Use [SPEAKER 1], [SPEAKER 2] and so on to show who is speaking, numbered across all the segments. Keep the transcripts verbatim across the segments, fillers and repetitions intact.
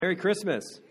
[SPEAKER 1] Merry Christmas.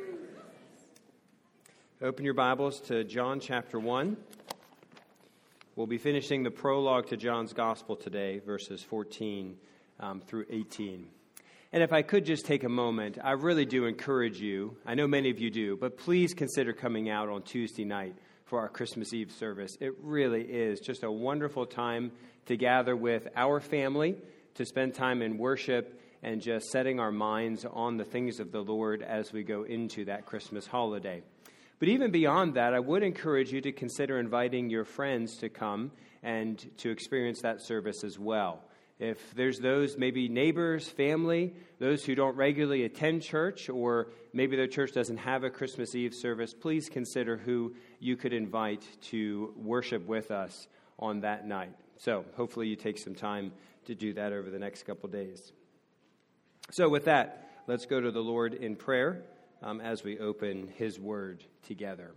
[SPEAKER 1] Open your Bibles to John chapter one. We'll be finishing the prologue to John's Gospel today, verses fourteen um, through eighteen. And if I could just take a moment, I really do encourage you, I know many of you do, but please consider coming out on Tuesday night for our Christmas Eve service. It really is just a wonderful time to gather with our family, to spend time in worship, and just setting our minds on the things of the Lord as we go into that Christmas holiday. But even beyond that, I would encourage you to consider inviting your friends to come and to experience that service as well. If there's those, maybe neighbors, family, those who don't regularly attend church, or maybe their church doesn't have a Christmas Eve service, please consider who you could invite to worship with us on that night. So hopefully you take some time to do that over the next couple days. So with that, let's go to the Lord in prayer um, as we open His Word together.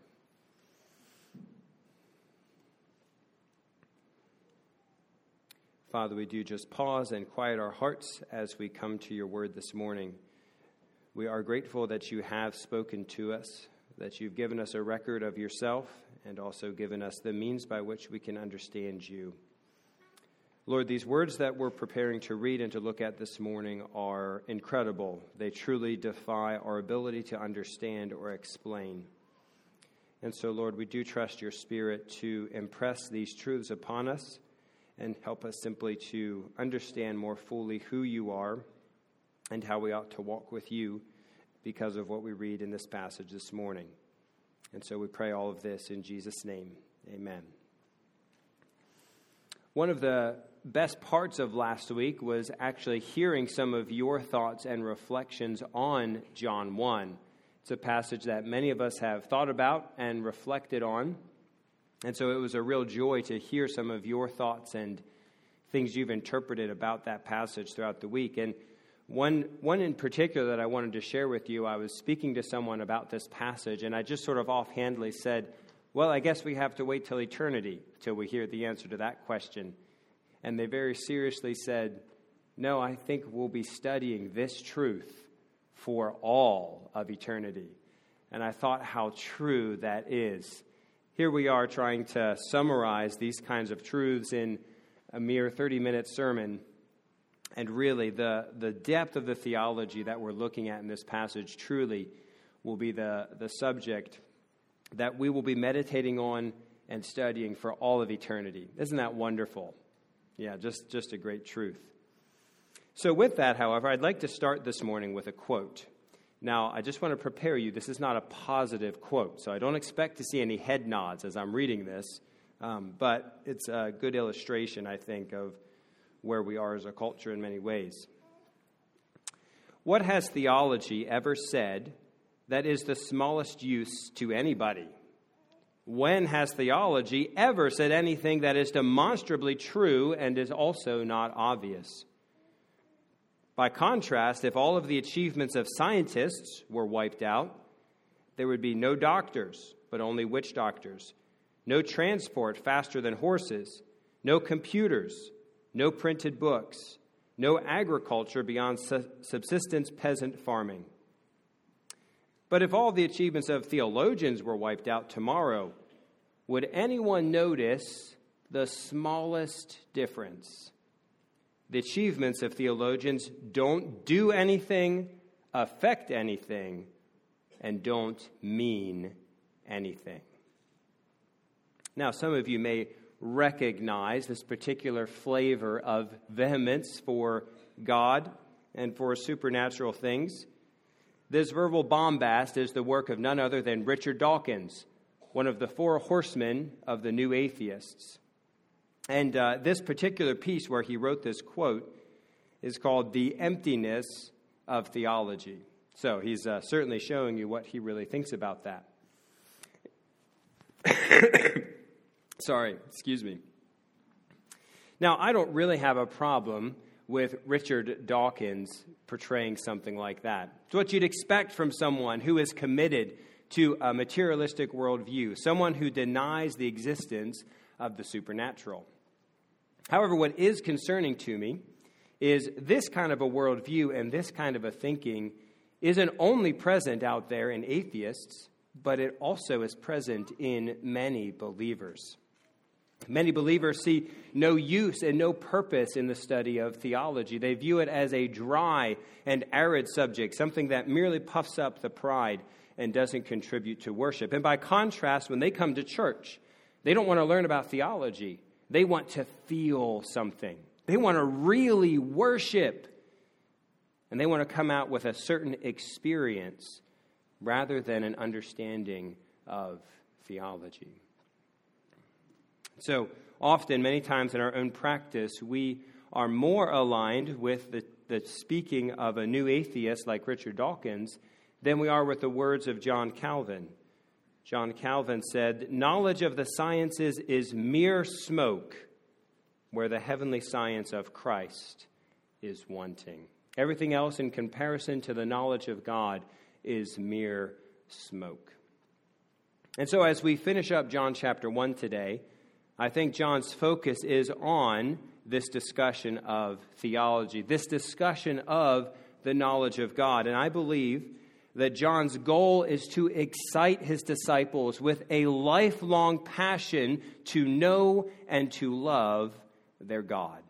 [SPEAKER 1] Father, we do just pause and quiet our hearts as we come to your Word this morning. We are grateful that you have spoken to us, that you've given us a record of yourself, and also given us the means by which we can understand you. Lord, these words that we're preparing to read and to look at this morning are incredible. They truly defy our ability to understand or explain. And so, Lord, we do trust your Spirit to impress these truths upon us and help us simply to understand more fully who you are and how we ought to walk with you because of what we read in this passage this morning. And so we pray all of this in Jesus' name. Amen. One of the best parts of last week was actually hearing some of your thoughts and reflections on John one. It's a passage that many of us have thought about and reflected on. And so it was a real joy to hear some of your thoughts and things you've interpreted about that passage throughout the week. And one one in particular that I wanted to share with you, I was speaking to someone about this passage, and I just sort of offhandedly said, well, I guess we have to wait till eternity till we hear the answer to that question. And they very seriously said, no, I think we'll be studying this truth for all of eternity. And I thought how true that is. Here we are trying to summarize these kinds of truths in a mere thirty-minute sermon. And really, the, the depth of the theology that we're looking at in this passage truly will be the, the subject that we will be meditating on and studying for all of eternity. Isn't that wonderful? Yeah, just, just a great truth. So with that, however, I'd like to start this morning with a quote. Now, I just want to prepare you. This is not a positive quote, so I don't expect to see any head nods as I'm reading this, um, but it's a good illustration, I think, of where we are as a culture in many ways. What has theology ever said that is the smallest use to anybody? When has theology ever said anything that is demonstrably true and is also not obvious? By contrast, if all of the achievements of scientists were wiped out, there would be no doctors, but only witch doctors, no transport faster than horses, no computers, no printed books, no agriculture beyond subsistence peasant farming. But if all the achievements of theologians were wiped out tomorrow, would anyone notice the smallest difference? The achievements of theologians don't do anything, affect anything, and don't mean anything. Now, some of you may recognize this particular flavor of vehemence for God and for supernatural things. This verbal bombast is the work of none other than Richard Dawkins, one of the four horsemen of the New Atheists. And uh, this particular piece where he wrote this quote is called The Emptiness of Theology. So he's uh, certainly showing you what he really thinks about that. Sorry, excuse me. Now, I don't really have a problem with Richard Dawkins portraying something like that. It's what you'd expect from someone who is committed to a materialistic worldview, someone who denies the existence of the supernatural. However, what is concerning to me is this kind of a worldview and this kind of a thinking isn't only present out there in atheists, but it also is present in many believers. Many believers see no use and no purpose in the study of theology. They view it as a dry and arid subject, something that merely puffs up the pride and doesn't contribute to worship. And by contrast, when they come to church, they don't want to learn about theology. They want to feel something. They want to really worship. And they want to come out with a certain experience rather than an understanding of theology. So often, many times in our own practice, we are more aligned with the, the speaking of a new atheist like Richard Dawkins than we are with the words of John Calvin. John Calvin said, "Knowledge of the sciences is mere smoke where the heavenly science of Christ is wanting." Everything else in comparison to the knowledge of God is mere smoke. And so as we finish up John chapter one today, I think John's focus is on this discussion of theology, this discussion of the knowledge of God. And I believe that John's goal is to excite his disciples with a lifelong passion to know and to love their God.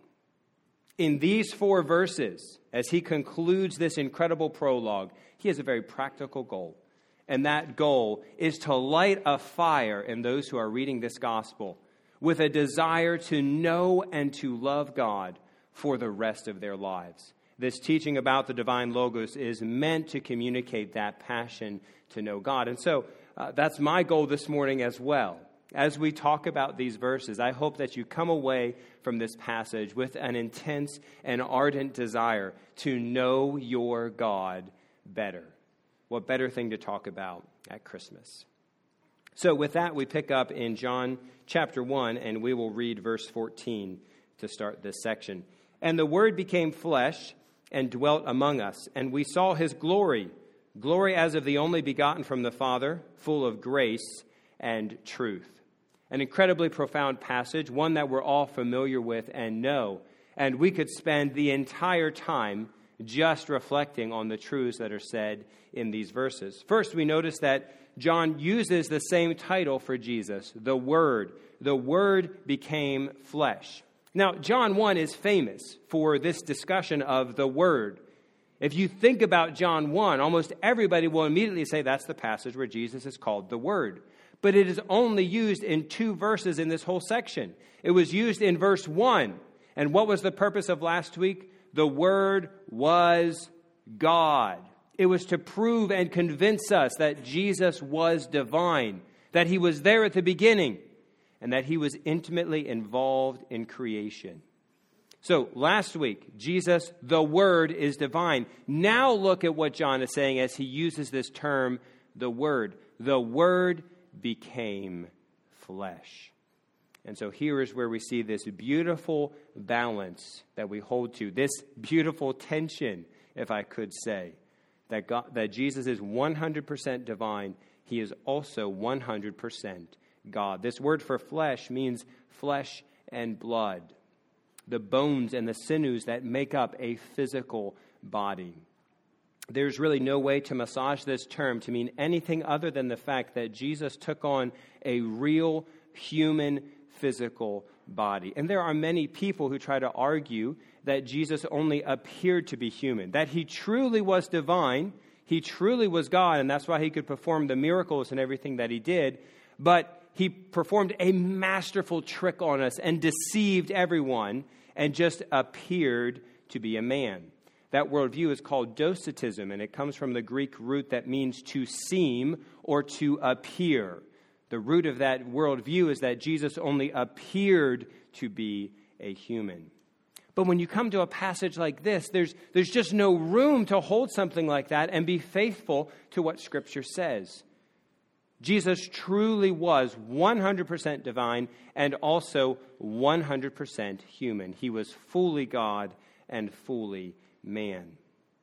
[SPEAKER 1] In these four verses, as he concludes this incredible prologue, he has a very practical goal. And that goal is to light a fire in those who are reading this gospel with a desire to know and to love God for the rest of their lives. This teaching about the divine Logos is meant to communicate that passion to know God. And so uh, that's my goal this morning as well. As we talk about these verses, I hope that you come away from this passage with an intense and ardent desire to know your God better. What better thing to talk about at Christmas? So with that, we pick up in John chapter one, and we will read verse fourteen to start this section. "And the Word became flesh and dwelt among us, and we saw his glory, glory as of the only begotten from the Father, full of grace and truth." An incredibly profound passage, one that we're all familiar with and know. And we could spend the entire time just reflecting on the truths that are said in these verses. First, we notice that John uses the same title for Jesus, the Word. The Word became flesh. Now, John one is famous for this discussion of the Word. If you think about John one, almost everybody will immediately say that's the passage where Jesus is called the Word. But it is only used in two verses in this whole section. It was used in verse one. And what was the purpose of last week? The Word was God. It was to prove and convince us that Jesus was divine, that he was there at the beginning, and that he was intimately involved in creation. So last week, Jesus, the Word, is divine. Now look at what John is saying as he uses this term, the Word. The Word became flesh. And so here is where we see this beautiful balance that we hold to, this beautiful tension, if I could say, that God, that Jesus is one hundred percent divine. He is also one hundred percent God. This word for flesh means flesh and blood, the bones and the sinews that make up a physical body. There's really no way to massage this term to mean anything other than the fact that Jesus took on a real human physical body. And there are many people who try to argue that Jesus only appeared to be human, that he truly was divine, he truly was God, and that's why he could perform the miracles and everything that he did, but he performed a masterful trick on us and deceived everyone and just appeared to be a man. That worldview is called docetism, and it comes from the Greek root that means to seem or to appear. The root of that worldview is that Jesus only appeared to be a human. But when you come to a passage like this, there's, there's just no room to hold something like that and be faithful to what Scripture says. Jesus truly was one hundred percent divine and also one hundred percent human. He was fully God and fully man.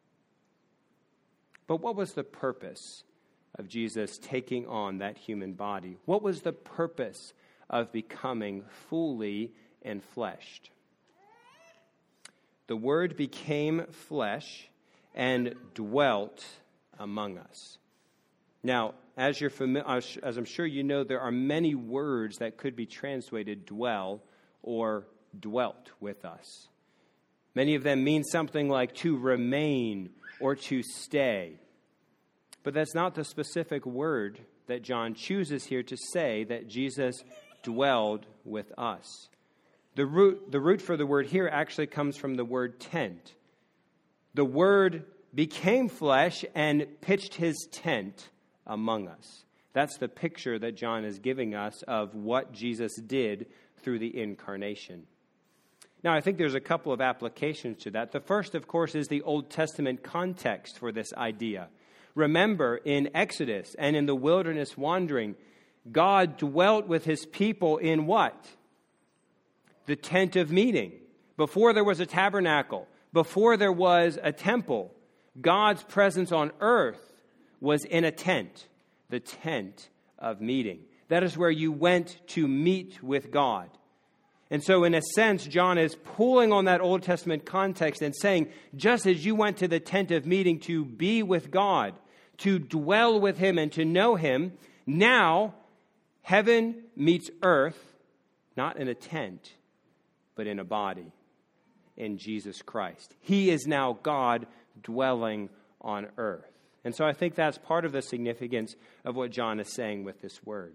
[SPEAKER 1] But what was the purpose of Jesus taking on that human body? What was the purpose of becoming fully enfleshed? The Word became flesh and dwelt among us. Now, as you're familiar, as I'm sure you know, there are many words that could be translated dwell or dwelt with us. Many of them mean something like to remain or to stay. But that's not the specific word that John chooses here to say that Jesus dwelled with us. The root, the root for the word here actually comes from the word tent. The Word became flesh and pitched his tent among us. That's the picture that John is giving us of what Jesus did through the incarnation. Now, I think there's a couple of applications to that. The first, of course, is the Old Testament context for this idea. Remember, in Exodus and in the wilderness wandering, God dwelt with his people in what? The tent of meeting. Before there was a tabernacle, before there was a temple, God's presence on earth was in a tent, the tent of meeting. That is where you went to meet with God. And so in a sense, John is pulling on that Old Testament context and saying, just as you went to the tent of meeting to be with God, to dwell with him and to know him, now heaven meets earth, not in a tent, but in a body, in Jesus Christ. He is now God dwelling on earth. And so I think that's part of the significance of what John is saying with this word.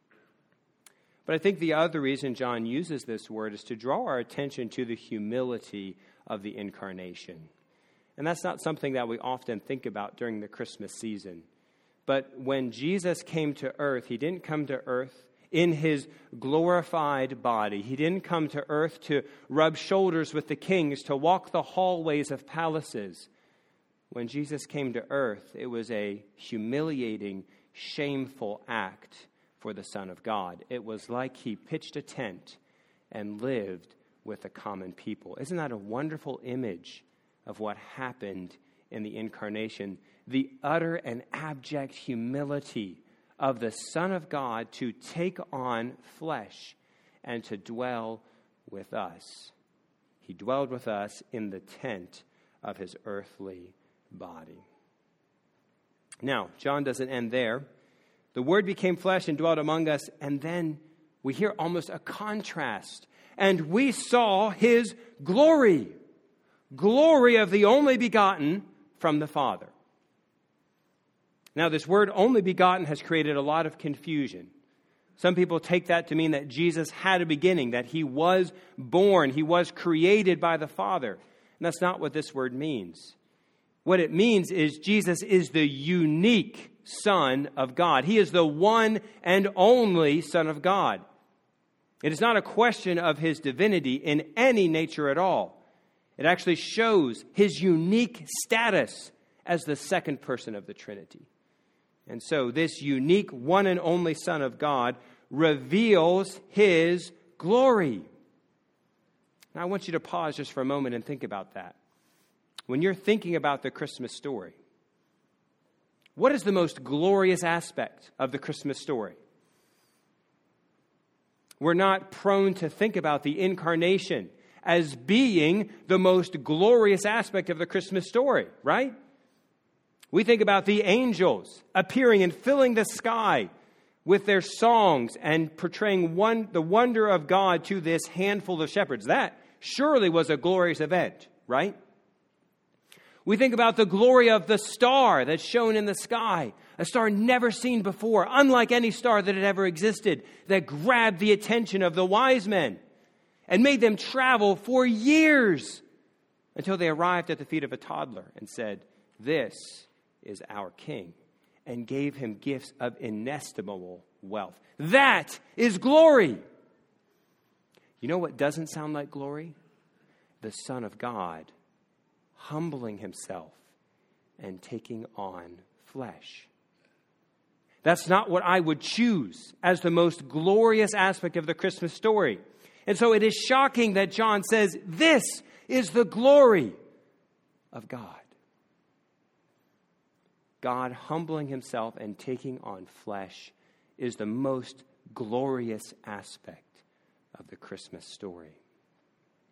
[SPEAKER 1] But I think the other reason John uses this word is to draw our attention to the humility of the incarnation. And that's not something that we often think about during the Christmas season. But when Jesus came to earth, he didn't come to earth in his glorified body. He didn't come to earth to rub shoulders with the kings, to walk the hallways of palaces. When Jesus came to earth, it was a humiliating, shameful act for the Son of God. It was like he pitched a tent and lived with the common people. Isn't that a wonderful image of what happened in the incarnation? The utter and abject humility of the Son of God to take on flesh and to dwell with us. He dwelled with us in the tent of his earthly body. Now, John doesn't end there. The Word became flesh and dwelt among us, and then we hear almost a contrast. And we saw his glory, glory of the only begotten from the Father. Now, this word only begotten has created a lot of confusion. Some people take that to mean that Jesus had a beginning, that he was born, he was created by the Father. And that's not what this word means. What it means is Jesus is the unique Son of God. He is the one and only Son of God. It is not a question of his divinity in any nature at all. It actually shows his unique status as the second person of the Trinity. And so this unique one and only Son of God reveals his glory. Now I want you to pause just for a moment and think about that. When you're thinking about the Christmas story, what is the most glorious aspect of the Christmas story? We're not prone to think about the incarnation as being the most glorious aspect of the Christmas story, right? We think about the angels appearing and filling the sky with their songs and portraying one, the wonder of God to this handful of shepherds. That surely was a glorious event, right? We think about the glory of the star that's shown in the sky, a star never seen before, unlike any star that had ever existed, that grabbed the attention of the wise men and made them travel for years until they arrived at the feet of a toddler and said, "This is our King," and gave him gifts of inestimable wealth. That is glory. You know what doesn't sound like glory? The Son of God humbling himself and taking on flesh. That's not what I would choose as the most glorious aspect of the Christmas story. And so it is shocking that John says, this is the glory of God. God humbling himself and taking on flesh is the most glorious aspect of the Christmas story.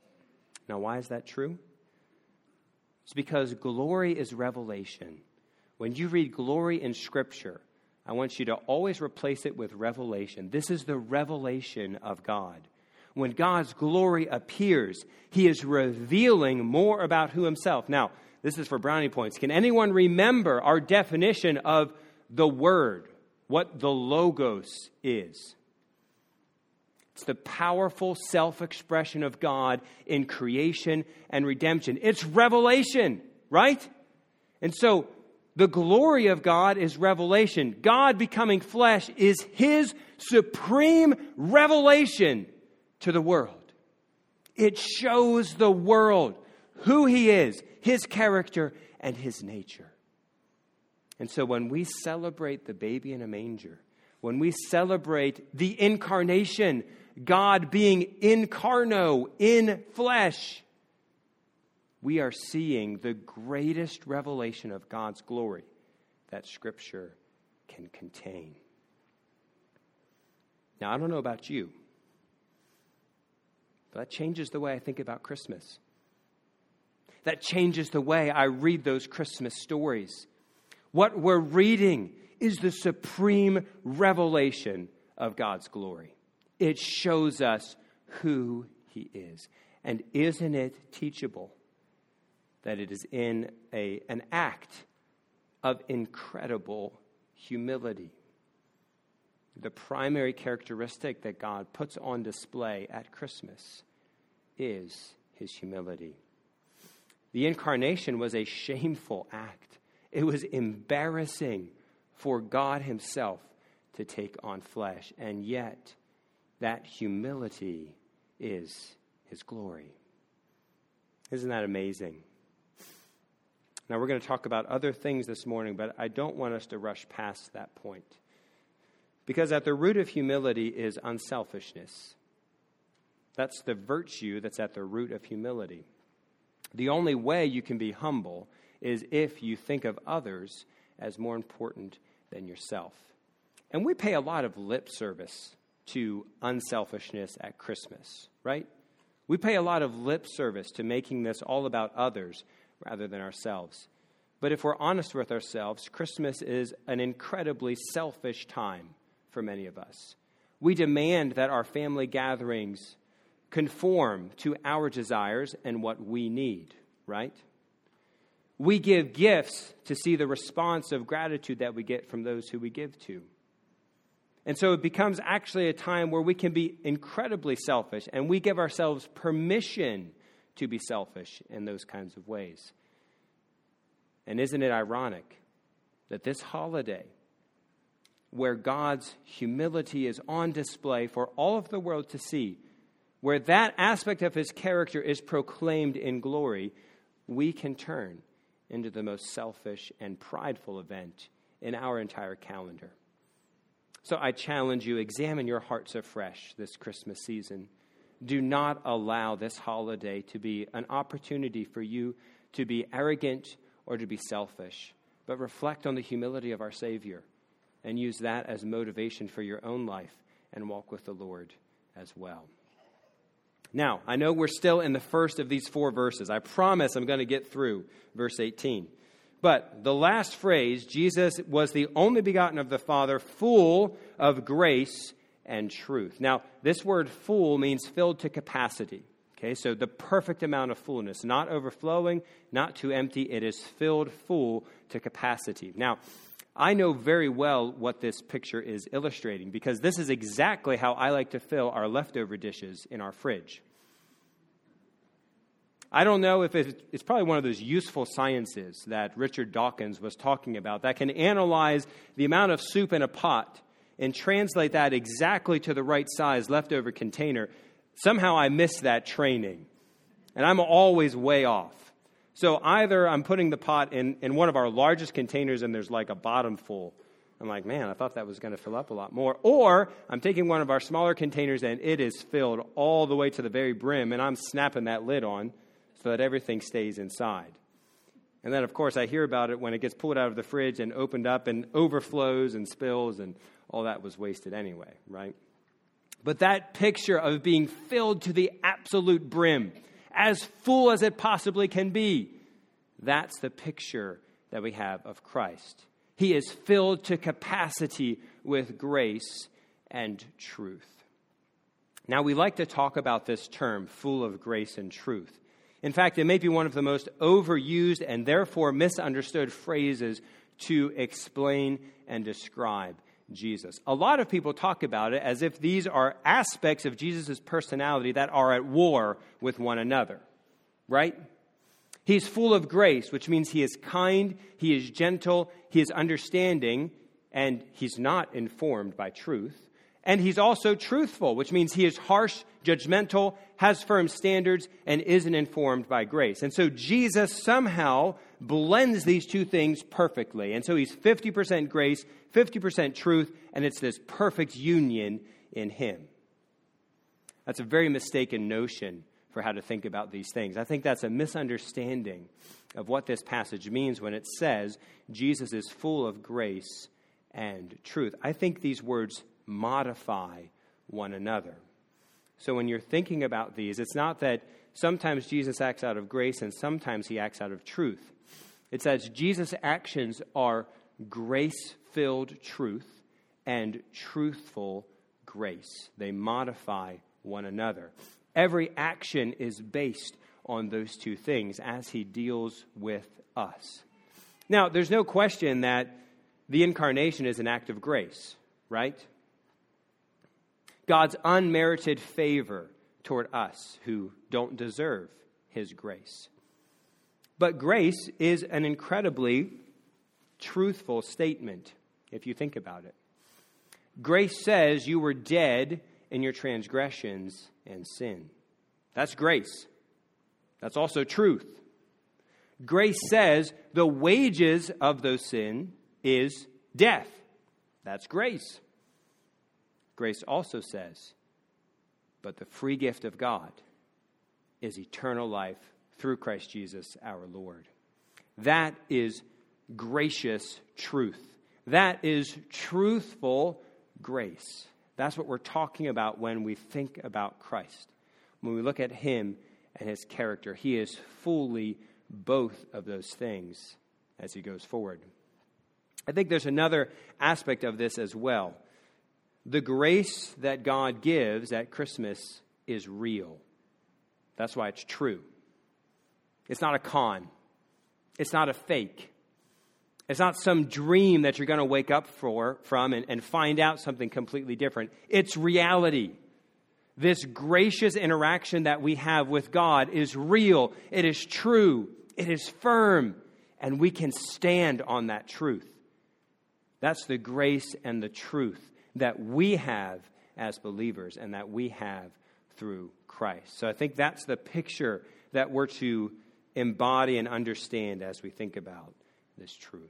[SPEAKER 1] Now, why is that true? It's because glory is revelation. When you read glory in Scripture, I want you to always replace it with revelation. This is the revelation of God. When God's glory appears, he is revealing more about who himself. Now, this is for brownie points. Can anyone remember our definition of the Word, what the Logos is? It's the powerful self-expression of God in creation and redemption. It's revelation, right? And so the glory of God is revelation. God becoming flesh is his supreme revelation to the world. It shows the world who he is, his character, and his nature. And so when we celebrate the baby in a manger, when we celebrate the incarnation, God being incarno, in flesh, we are seeing the greatest revelation of God's glory that Scripture can contain. Now, I don't know about you, but that changes the way I think about Christmas. That changes the way I read those Christmas stories. What we're reading is the supreme revelation of God's glory. It shows us who he is. And isn't it teachable that it is in a, an act of incredible humility? The primary characteristic that God puts on display at Christmas is his humility. The incarnation was a shameful act. It was embarrassing for God himself to take on flesh. And yet, that humility is his glory. Isn't that amazing? Now, we're going to talk about other things this morning, but I don't want us to rush past that point. Because at the root of humility is unselfishness. That's the virtue that's at the root of humility. The only way you can be humble is if you think of others as more important than yourself. And we pay a lot of lip service to unselfishness at Christmas, right? We pay a lot of lip service to making this all about others rather than ourselves. But if we're honest with ourselves, Christmas is an incredibly selfish time for many of us. We demand that our family gatherings conform to our desires and what we need, right? We give gifts to see the response of gratitude that we get from those who we give to. And so it becomes actually a time where we can be incredibly selfish, and we give ourselves permission to be selfish in those kinds of ways. And isn't it ironic that this holiday, where God's humility is on display for all of the world to see, where that aspect of his character is proclaimed in glory, we can turn into the most selfish and prideful event in our entire calendar. So I challenge you, examine your hearts afresh this Christmas season. Do not allow this holiday to be an opportunity for you to be arrogant or to be selfish, but reflect on the humility of our Savior and use that as motivation for your own life and walk with the Lord as well. Now, I know we're still in the first of these four verses. I promise I'm going to get through verse eighteen. But the last phrase, Jesus was the only begotten of the Father, full of grace and truth. Now, this word full means filled to capacity. Okay, so the perfect amount of fullness, not overflowing, not too empty. It is filled full to capacity. Now, I know very well what this picture is illustrating because this is exactly how I like to fill our leftover dishes in our fridge. I don't know if it's, it's probably one of those useful sciences that Richard Dawkins was talking about that can analyze the amount of soup in a pot and translate that exactly to the right size leftover container. Somehow I missed that training, and I'm always way off. So either I'm putting the pot in, in one of our largest containers and there's like a bottom full. I'm like, man, I thought that was going to fill up a lot more. Or I'm taking one of our smaller containers and it is filled all the way to the very brim, and I'm snapping that lid on so that everything stays inside. And then, of course, I hear about it when it gets pulled out of the fridge and opened up and overflows and spills, and all that was wasted anyway, right? But that picture of being filled to the absolute brim, as full as it possibly can be, that's the picture that we have of Christ. He is filled to capacity with grace and truth. Now, we like to talk about this term, full of grace and truth. In fact, it may be one of the most overused and therefore misunderstood phrases to explain and describe Jesus. A lot of people talk about it as if these are aspects of Jesus' personality that are at war with one another, right? He's full of grace, which means he is kind, he is gentle, he is understanding, and he's not informed by truth. And he's also truthful, which means he is harsh, judgmental, has firm standards, and isn't informed by grace. And so Jesus somehow blends these two things perfectly. And so he's fifty percent grace, fifty percent truth, and it's this perfect union in him. That's a very mistaken notion for how to think about these things. I think that's a misunderstanding of what this passage means when it says Jesus is full of grace and truth. I think these words modify one another. So when you're thinking about these, it's not that sometimes Jesus acts out of grace and sometimes he acts out of truth. It says Jesus' actions are grace-filled truth and truthful grace. They modify one another. Every action is based on those two things as he deals with us. Now, there's no question that the incarnation is an act of grace, right? God's unmerited favor toward us who don't deserve his grace. But grace is an incredibly truthful statement, if you think about it. Grace says you were dead in your transgressions and sin. That's grace. That's also truth. Grace says the wages of those sin is death. That's grace. Grace also says, but the free gift of God is eternal life through Christ Jesus our Lord. That is gracious truth. That is truthful grace. That's what we're talking about when we think about Christ. When we look at him and his character, he is fully both of those things as he goes forward. I think there's another aspect of this as well. The grace that God gives at Christmas is real. That's why it's true. It's not a con. It's not a fake. It's not some dream that you're going to wake up for, from and, and find out something completely different. It's reality. This gracious interaction that we have with God is real. It is true. It is firm. And we can stand on that truth. That's the grace and the truth that we have as believers and that we have through Christ. So I think that's the picture that we're to embody and understand as we think about this truth.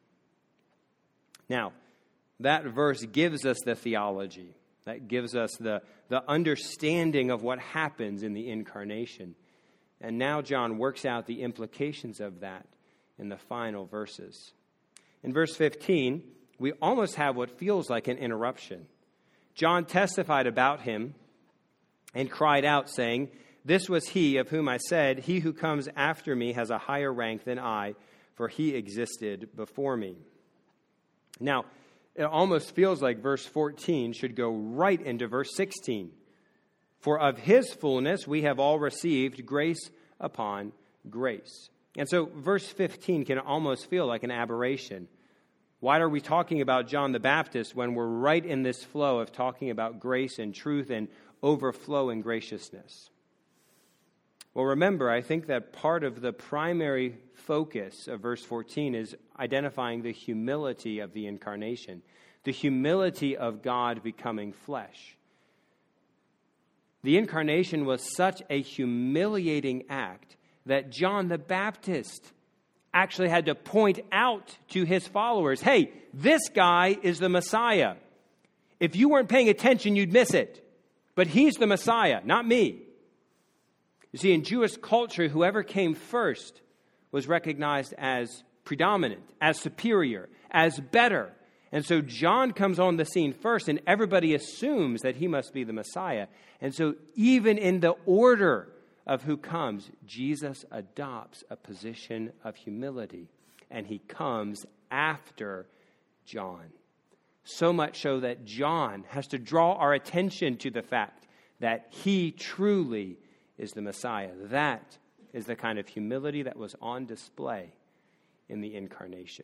[SPEAKER 1] Now, that verse gives us the theology. That gives us the, the understanding of what happens in the incarnation. And now John works out the implications of that in the final verses. In verse fifteen, we almost have what feels like an interruption. John testified about him and cried out, saying, "This was he of whom I said, he who comes after me has a higher rank than I, for he existed before me." Now, it almost feels like verse fourteen should go right into verse sixteen. For of his fullness we have all received grace upon grace. And so verse fifteen can almost feel like an aberration. Why are we talking about John the Baptist when we're right in this flow of talking about grace and truth and overflowing graciousness? Well, remember, I think that part of the primary focus of verse fourteen is identifying the humility of the incarnation, the humility of God becoming flesh. The incarnation was such a humiliating act that John the Baptist actually had to point out to his followers, hey, this guy is the Messiah. If you weren't paying attention, you'd miss it. But he's the Messiah, not me. You see, in Jewish culture, whoever came first was recognized as predominant, as superior, as better. And so John comes on the scene first, and everybody assumes that he must be the Messiah. And so even in the order of who comes, Jesus adopts a position of humility. and he comes after John. So much so that John has to draw our attention to the fact that he truly is the Messiah. That is the kind of humility that was on display in the incarnation.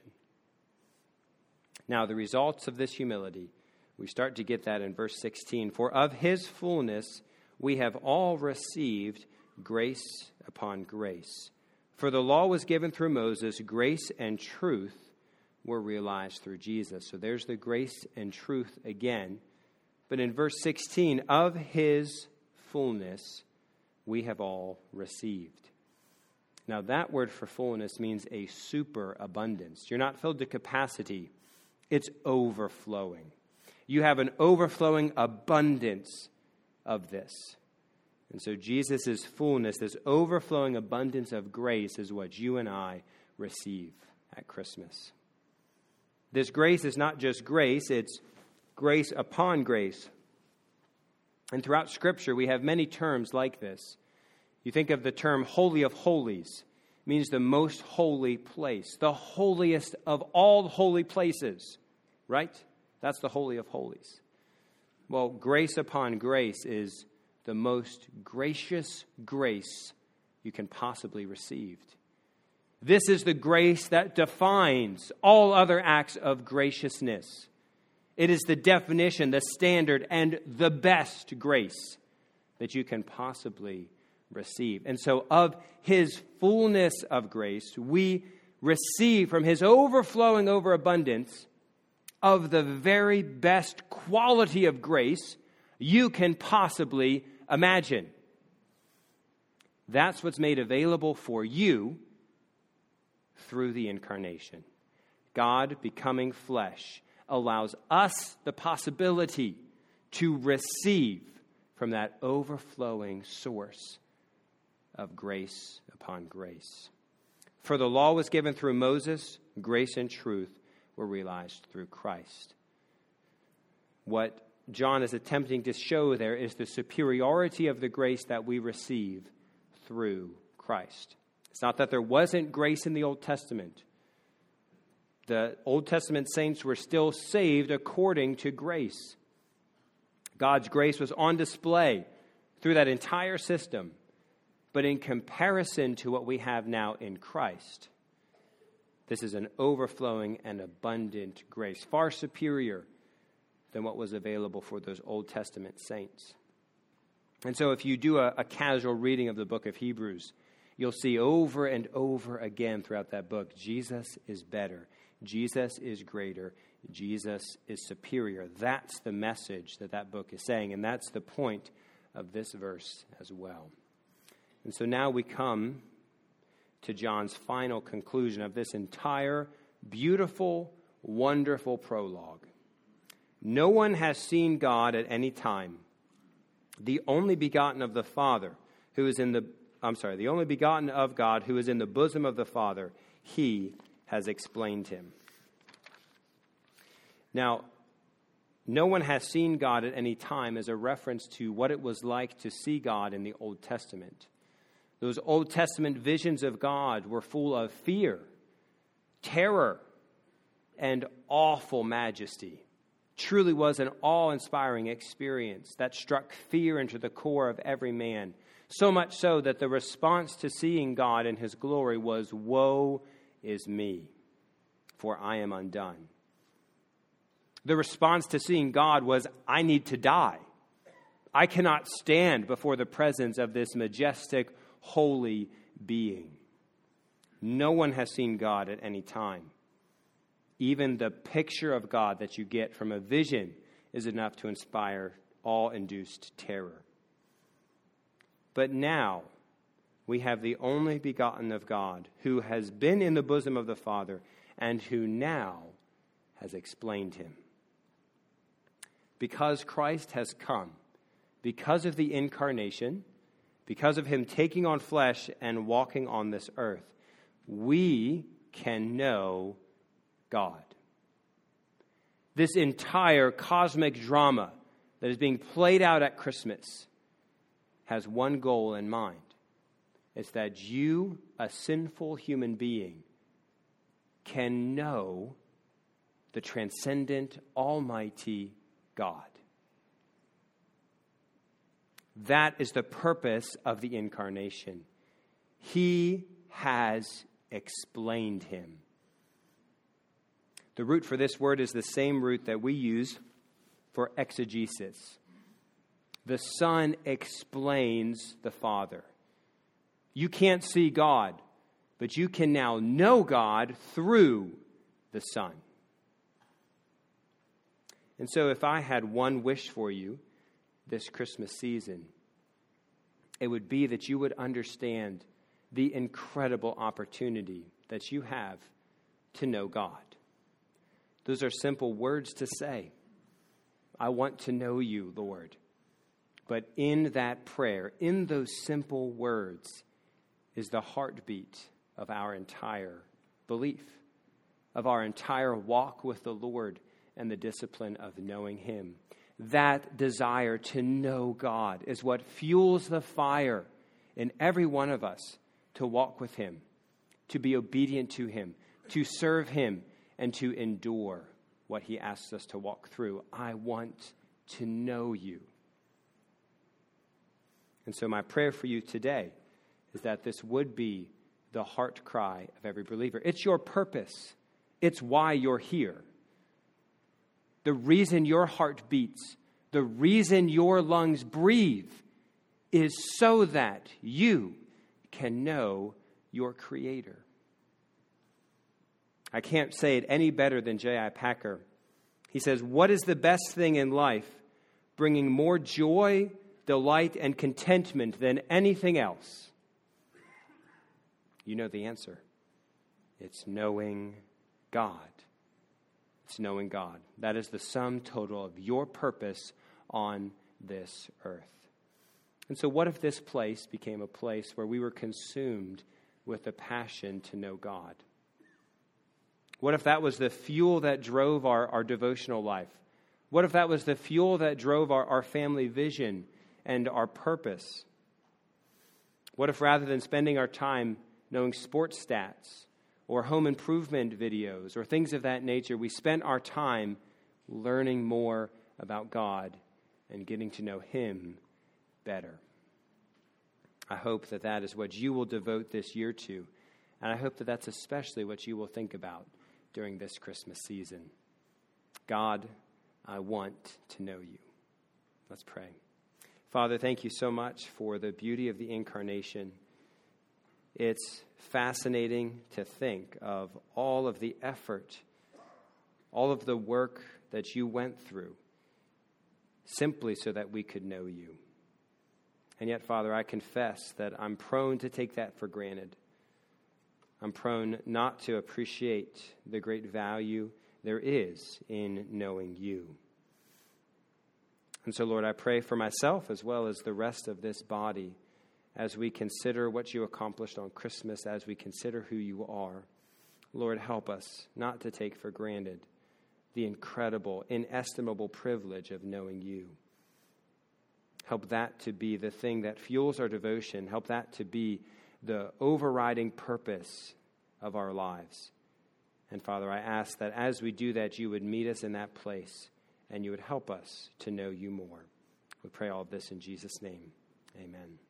[SPEAKER 1] Now, the results of this humility, we start to get that in verse sixteen. For of his fullness we have all received grace upon grace. For the law was given through Moses, grace and truth were realized through Jesus. So there's the grace and truth again. But in verse sixteen, of his fullness we have all received. Now that word for fullness means a superabundance. You're not filled to capacity. It's overflowing. You have an overflowing abundance of this. And so Jesus' fullness, this overflowing abundance of grace, is what you and I receive at Christmas. This grace is not just grace, it's grace upon grace. And throughout Scripture, we have many terms like this. You think of the term Holy of Holies. It means the most holy place, the holiest of all holy places, right? That's the Holy of Holies. Well, grace upon grace is the most gracious grace you can possibly receive. This is the grace that defines all other acts of graciousness. It is the definition, the standard, and the best grace that you can possibly receive. And so of his fullness of grace, we receive from his overflowing overabundance of the very best quality of grace you can possibly imagine. That's what's made available for you through the incarnation. God becoming flesh allows us the possibility to receive from that overflowing source of grace upon grace. For the law was given through Moses, grace and truth were realized through Christ. What John is attempting to show there is the superiority of the grace that we receive through Christ. It's not that there wasn't grace in the Old Testament. The Old Testament saints were still saved according to grace. God's grace was on display through that entire system, but in comparison to what we have now in Christ, this is an overflowing and abundant grace, far superior than what was available for those Old Testament saints. And so if you do a, a casual reading of the book of Hebrews, you'll see over and over again throughout that book, Jesus is better, Jesus is greater, Jesus is superior. That's the message that that book is saying, and that's the point of this verse as well. And so now we come to John's final conclusion of this entire beautiful, wonderful prologue. No one has seen God at any time. The only begotten of the Father, who is in the, I'm sorry, the only begotten of God, who is in the bosom of the Father, he has explained him. Now, no one has seen God at any time as a reference to what it was like to see God in the Old Testament. Those Old Testament visions of God were full of fear, terror, and awful majesty. Truly was an awe-inspiring experience that struck fear into the core of every man. So much so that the response to seeing God in his glory was, "Woe is me, for I am undone." The response to seeing God was, "I need to die. I cannot stand before the presence of this majestic, holy being." No one has seen God at any time. Even the picture of God that you get from a vision is enough to inspire awe-induced terror. But now we have the only begotten of God, who has been in the bosom of the Father and who now has explained him. Because Christ has come, because of the incarnation, because of him taking on flesh and walking on this earth, we can know God. This entire cosmic drama that is being played out at Christmas has one goal in mind. It's that you, a sinful human being, can know the transcendent, almighty God. That is the purpose of the incarnation. He has explained him. The root for this word is the same root that we use for exegesis. The Son explains the Father. You can't see God, but you can now know God through the Son. And so if I had one wish for you this Christmas season, it would be that you would understand the incredible opportunity that you have to know God. Those are simple words to say. I want to know you, Lord. But in that prayer, in those simple words, is the heartbeat of our entire belief, of our entire walk with the Lord and the discipline of knowing him. That desire to know God is what fuels the fire in every one of us to walk with him, to be obedient to him, to serve him, and to endure what he asks us to walk through. I want to know you. And so my prayer for you today is that this would be the heart cry of every believer. It's your purpose. It's why you're here. The reason your heart beats, the reason your lungs breathe, is so that you can know your Creator. I can't say it any better than J I Packer. He says, what is the best thing in life, bringing more joy, delight, and contentment than anything else? You know the answer. It's knowing God. It's knowing God. That is the sum total of your purpose on this earth. And so what if this place became a place where we were consumed with a passion to know God? What if that was the fuel that drove our, our devotional life? What if that was the fuel that drove our, our family vision and our purpose? What if rather than spending our time knowing sports stats or home improvement videos or things of that nature, we spent our time learning more about God and getting to know him better? I hope that that is what you will devote this year to, and I hope that that's especially what you will think about during this Christmas season. God, I want to know you. Let's pray. Father, thank you so much for the beauty of the incarnation. It's fascinating to think of all of the effort, all of the work that you went through simply so that we could know you. And yet, Father, I confess that I'm prone to take that for granted. I'm prone not to appreciate the great value there is in knowing you. And so, Lord, I pray for myself as well as the rest of this body as we consider what you accomplished on Christmas, as we consider who you are. Lord, help us not to take for granted the incredible, inestimable privilege of knowing you. Help that to be the thing that fuels our devotion. Help that to be the overriding purpose of our lives. And Father, I ask that as we do that, you would meet us in that place and you would help us to know you more. We pray all of this in Jesus' name. Amen.